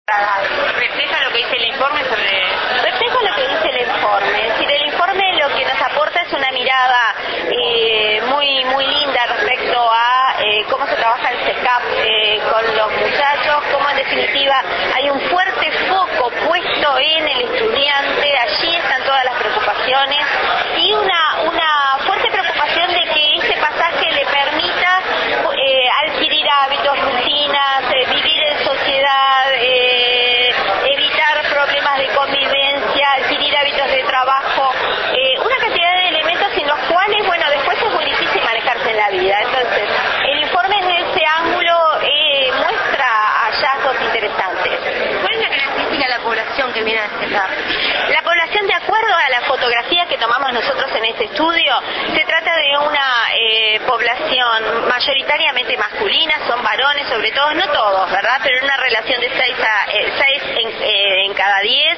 ¿Refleja lo que dice el informe sobre...? Refleja lo que dice el informe. Es decir, el informe lo que nos aporta es una mirada muy linda respecto a cómo se trabaja el CECAP con los muchachos, cómo en definitiva hay un fuerte foco puesto en el estudiante, allí están todas las preocupaciones y una fuerte preocupación de que ese pasaje le permita adquirir hábitos, rutinas, vivir en sociedad, evitar problemas de convivencia, adquirir hábitos de trabajo, una cantidad de elementos sin los cuales, bueno, después es muy difícil manejarse en la vida. Entonces, el informe desde ese ángulo muestra hallazgos interesantes. ¿Cuál es la característica de la población que viene a destacar? La población, de acuerdo a la fotografía que tomamos nosotros en este estudio, se trata de una población mayoritariamente masculina, son varones sobre todo, no todos, ¿verdad? Pero en una relación de 6 en cada 10.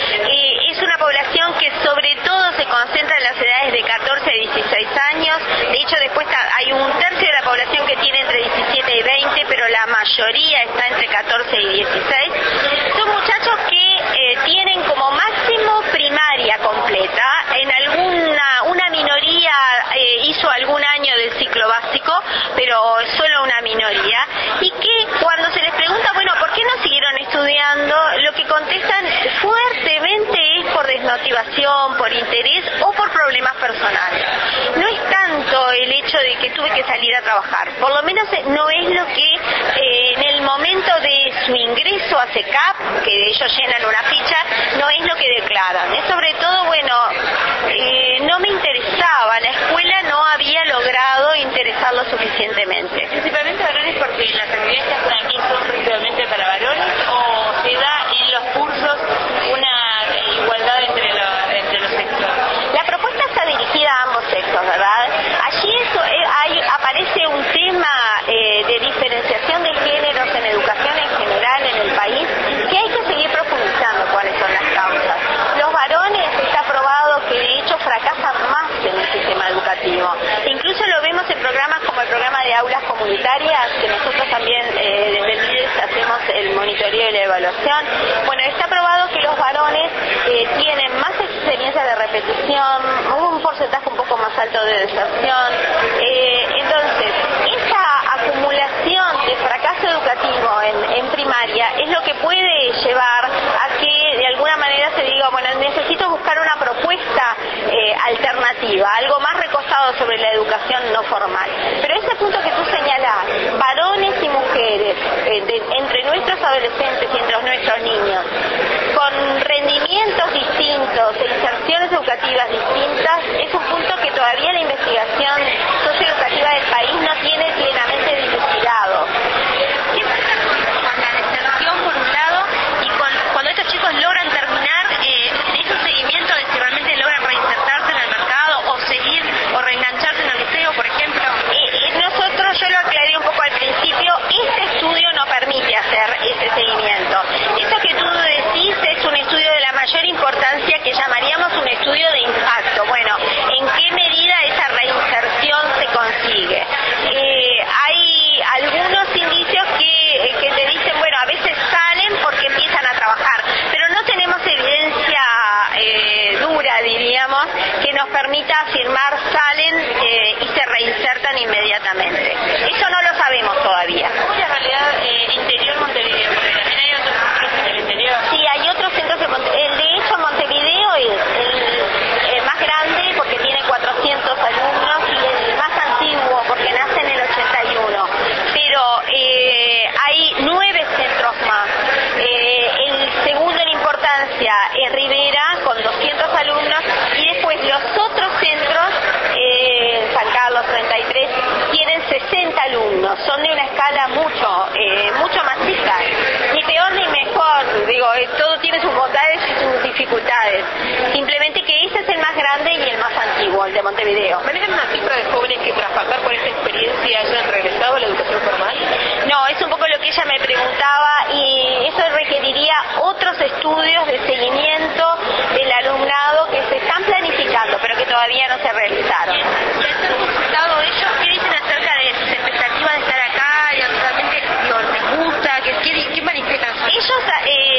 Es una población que sobre todo se concentra en las edades de 14 a 16 años. De hecho, después hay un tercio de la población que tiene entre 17 y 20, pero la mayoría está entre 14 y 16. Son muchachos que tienen como máximo primaria completa. En una minoría hizo algún año del ciclo básico, pero solo una minoría. Y que cuando se les pregunta, bueno, ¿por qué no siguieron estudiando? Lo que contestan fuertemente es por desmotivación, por interés o por problemas personales. No es tanto el hecho de que tuve que salir a trabajar, por lo menos no es lo que en el momento de su ingreso a CECAP, que ellos llenan una ficha, no es lo que declaran. Es sobre todo, bueno, no me interesaba, la escuela no había logrado interesarlo suficientemente. Principalmente varones porque las actividades que hacen aquí son principalmente para varones, o se da en los cursos una igualdad entre los sexos. La propuesta está dirigida a ambos sexos, ¿verdad? Allí aparece un tema de diferenciación de géneros en educación en general en el país, que hay que seguir profundizando cuáles son las causas. Los varones está probado que de hecho fracasan más en el sistema educativo. Incluso lo vemos en programas como el programa de aulas comunitarias, que nosotros también desde el MIDES hacemos el monitoreo y la evaluación. Bueno, está probado que los varones tienen más experiencia de repetición, un porcentaje un poco más alto de deserción. Entonces, esa acumulación de fracaso educativo en primaria es lo que puede llevar a que de alguna manera se diga, bueno, necesito buscar una propuesta alternativa, algo más recostado sobre la educación no formal. Pero ese punto que tú señalás, varones y mujeres, entre nuestros adolescentes y entre nuestros niños, con rendimientos distintos e inserciones educativas distintas, es un punto que todavía la investigación socioeducativa del país no tiene plenamente dilucidado. ¿Qué pasa con la deserción por un lado y cuando estos chicos logran terminar ese seguimiento de si realmente logran reinsertarse en el mercado o seguir o reengancharse en el liceo, por ejemplo? Yo lo aclaré un poco al principio, este estudio no permite hacer ese seguimiento. Eso que tú decís es un estudio de la mayor importancia que llamaríamos un estudio de impacto. Bueno, ¿en qué medida esa reinserción se consigue? Hay algunos indicios que te dicen, bueno, a veces salen porque empiezan a trabajar, pero no tenemos evidencia dura, diríamos, que nos permita afirmar salen y se reinsertan inmediatamente. Eso no lo sabemos todavía. ¿Cómo es la realidad interior Montevideo? Porque también hay otros centros en el interior. Sí, hay otros centros de Montevideo. De hecho, Montevideo es el más grande porque tiene 400 alumnos y el más antiguo porque nace en el 81. Pero hay 9 centros más. El segundo en importancia es Rivera con 200 alumnos y después los otros centros, San Carlos 33, tienen 60 alumnos. Son de una escala mucho más chica. Ni peor ni mejor, digo, todo tiene sus bondades y sus dificultades. Simplemente que ese es el más grande y el más antiguo, el de Montevideo. ¿Manejan una cifra de jóvenes que tras pasar por esta experiencia hayan regresado a la educación formal? No, es un poco lo que ella me preguntaba y eso requeriría otros estudios de seguimiento del alumnado que se están planificando, pero que todavía no se realizaron. ¿Y al ser consultado ellos qué dicen acerca de sus expectativas de estar acá? ¿Y realmente les gusta? ¿Qué manifiestan? Ellos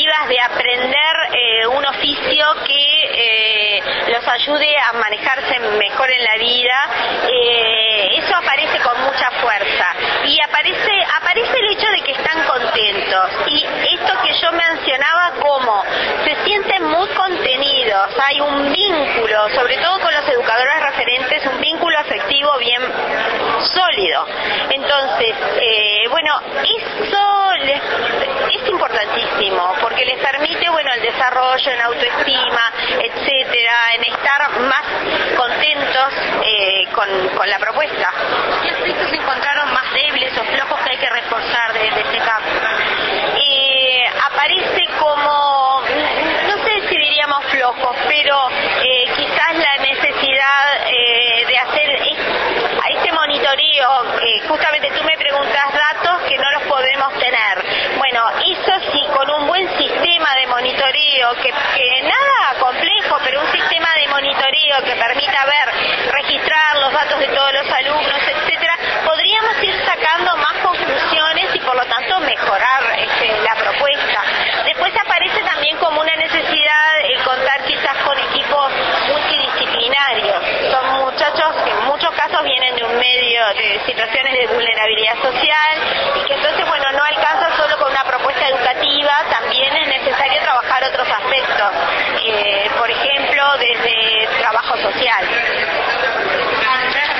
perspectivas de aprender un oficio que los ayude a manejarse mejor en la vida, eso aparece con mucha fuerza. Y aparece el hecho de que están contentos. Y esto que yo mencionaba, como se sienten muy contenidos, hay un vínculo, sobre todo con los educadores referentes, un vínculo afectivo bien sólido. Entonces, bueno, eso es importantísimo, porque les permite, bueno, el desarrollo en autoestima, etcétera, en estar más contentos con la propuesta. ¿Qué aspectos se encontraron más débiles o flojos que hay que reforzar de este campo? Aparece como, no sé si diríamos flojos, pero quizás la necesidad de hacer este monitoreo. Justamente tú me preguntas datos que no los podemos tener. Bueno, eso sí, con un buen sistema de monitoreo, que nada complejo, pero un sistema de monitoreo que permita registrar los datos de todos los alumnos, etcétera, podríamos ir sacando más conclusiones y por lo tanto mejorar la propuesta. Después aparece también como una necesidad el contar quizás con equipos multidisciplinarios. Son muchachos que en muchos casos vienen de un medio de situaciones de vulnerabilidad social y que entonces, bueno, no alcanza solo con una propuesta educativa, también es necesario trabajar otros aspectos, por ejemplo, desde trabajo social.